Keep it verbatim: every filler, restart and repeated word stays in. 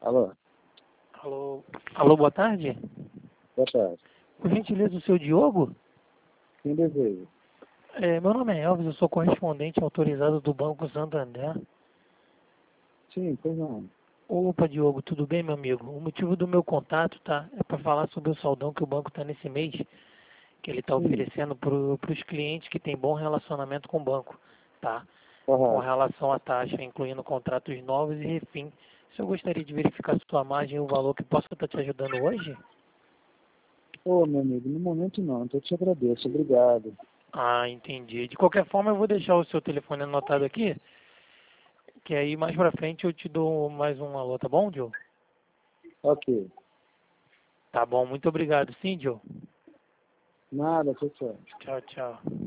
Alô, Alô, alô, boa tarde. boa tarde. Por gentileza, o seu Diogo? Quem deseja? É, meu nome é Elvis, eu sou correspondente autorizado do Banco Santander. Sim, pois não. Opa, Diogo, tudo bem, meu amigo? O motivo do meu contato, tá, é para falar sobre o saldão que o banco está nesse mês, que ele está Sim, oferecendo para os clientes que têm bom relacionamento com o banco, tá? Com correto. relação à taxa, incluindo contratos novos e refim. Se eu gostaria de verificar a sua margem e o valor que possa estar te ajudando hoje? Ô, meu amigo, no momento não, então eu te agradeço, obrigado. Ah, entendi. De qualquer forma, eu vou deixar o seu telefone anotado aqui, que aí mais pra frente eu te dou mais um alô, tá bom, Joe? Ok. Tá bom, muito obrigado. Sim, Joe. Nada, tchau, tchau. Tchau, tchau.